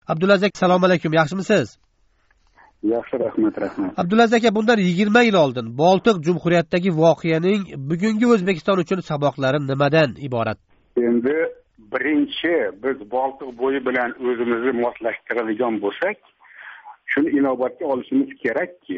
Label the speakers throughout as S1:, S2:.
S1: Abdulaziz aka, assalomu alaykum, yaxshimisiz?
S2: Yaxshi, rahmat.
S1: Abdulaziz aka, bundan 20 yil oldin Boltiq Jumhuriyatidagi voqeaning bugungi O'zbekiston uchun saboqlari nimadan iborat?
S2: Endi birinchi biz Boltiq bo'yi bilan o'zimizni moslashtiradigan bo'lsak, shuni inobatga olishimiz kerakki,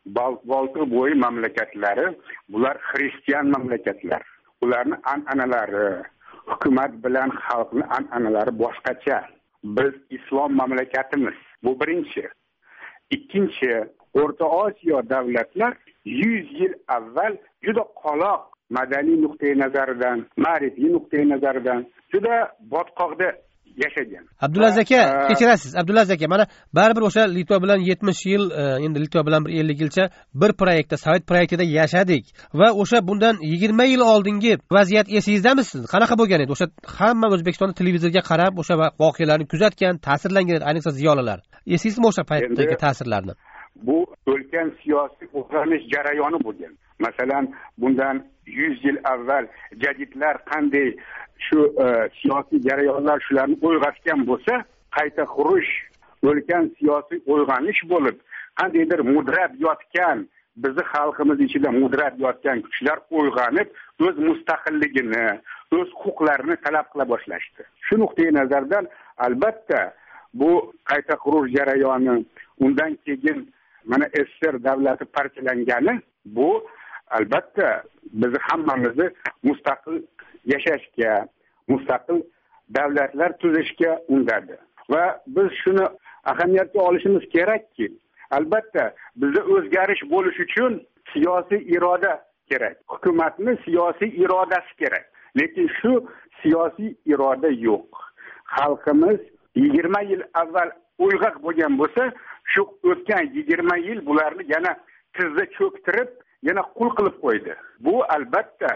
S2: Boltiq bo'yi mamlakatlari bular xristian mamlakatlar. Ularning an'analari, hukumat bilan xalqning an'analari boshqacha. Biz islom mamlakatimiz. Bu birinchi. Ikkinchi, O'rta Osiyo davlatlar 100 yil avval juda qoloq madaniy nuqtai nazaridan, ma'rifiy nuqtai nazaridan juda botqoqda yashagan.
S1: Abdulaziz aka, kechirasiz. Abdulaziz aka, mana baribir o'sha Litva bilan 70 yil, endi Litva bilan 50 yilcha bir proyektda, Sovet proyektida yashadik va o'sha bundan 20 yil oldingi vaziyat esingizdami siz? Qanaqa bo'lgan edi? O'sha hamma O'zbekistonda televizorga qarab, o'sha voqealarni kuzatgan, ta'sirlangan, ayniqsa ziyolilar. Esingizmi o'sha paytdagi ta'sirlarni?
S2: Bu ulkan siyosiy o'zgarish jarayoni bo'lgan. Masalan, bundan 100 yil avval jadidlar qanday shu siyosiy jarayonlar shularni uyg'otgan bo'lsa, qayta qurish ulkan siyosiy uyg'onish bo'lib, qandaydir mudrab yotgan, bizni xalqimiz ichida mudrab yotgan kuchlar uyg'onib, o'z mustaqilligini, o'z huquqlarini talab qila boshlashdi. Shu nuqtai nazardan albatta bu qayta qurish jarayoni, undan keyin mana SSR davlati parchalangani, bu albatta bizni hammamizni mustaqil yashashga, mustaqil davlatlar tuzishga undadi. Va biz shuni ahamiyatga olishimiz kerakki, albatta bizda o'zgarish bo'lish uchun siyosiy iroda kerak. Hukumatning siyosiy irodasi kerak. Lekin shu siyosiy iroda yo'q. Xalqimiz 20 yil avval uyg'oq bo'lgan bo'lsa, shu o'tgan 20 yil bularni yana tizza cho'ktirib, yana qul qilib qo'ydi. Bu albatta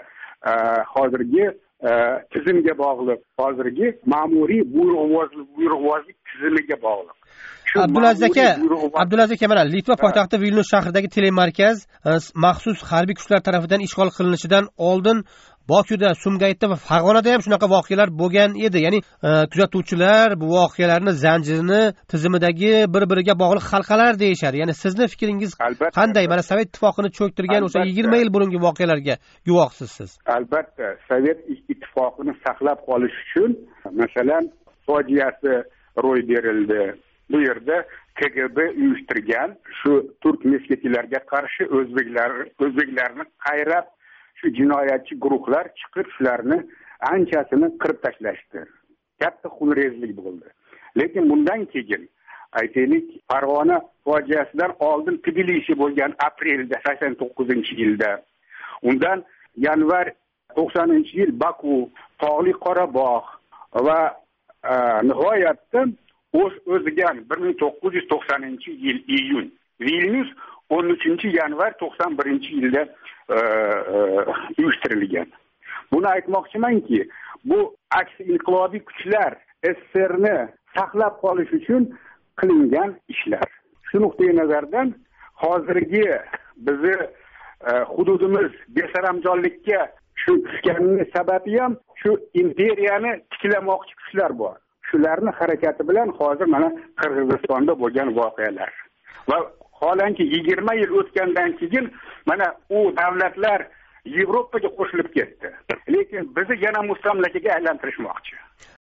S2: hozirgi tizimga bog'liq, hozirgi ma'muriy buyruqvozlik tizimiga bog'liq.
S1: Abdulaziz aka, mana Litva poytaxti Vilnyus shahridagi telemarkaz maxsus harbiy kuchlar tomonidan ishg'ol qilinishidan oldin Bokuda, Sumgayitda va Farg'onada ham shunaqa voqealar bo'lgan edi. Ya'ni kuzatuvchilar bu voqealarni zanjirini tizimidagi bir-biriga bog'liq halqalar deyishadi. Ya'ni sizni fikringiz qanday? Mana Sovet ittifoqini cho'ktirgan o'sha 20 yil burungi voqealarga guvohsiz siz.
S2: Albatta, Sovet ittifoqini saqlab qolish uchun masalan fojiasi ro'y berildi. Bu yerda KGB uyushtirgan shu turk mesketilariga qarshi o'zbeklarni qayrab shu jinoyatchi guruhlar chiqib shularni anchasini qirib tashlashdi. Katta xunrezlik bo'ldi. Lekin bundan keyin aytaylik, Farg'ona fojiasidan oldin Tbilisi bo'lgan aprelda 89-yilda, undan yanvar 90-yil Baku, Tog'li Qorabog' va nihoyatda o'zigan 1990-yil iyun, Vilnyus 13-yanvar 91-yilda uyushtirilgan. Buni aytmoqchimanki, bu aksi inqilobiy kuchlar SSRni saqlab qolish uchun qilingan ishlar. Shu nuqtai nazardan hozirgi bizni hududimiz besaramjonlikka shu tushganining sababi ham shu imperiyani tiklamoqchi kuchlar bor. Shularning harakati bilan hozir mana Qirg'izistonda bo'lgan voqealar va holanki 20 yil o'tgandan keyin mana u davlatlar Yevropaga qo'shilib ketdi. Lekin bizni yana mustamlakaga aylantirishmoqchi.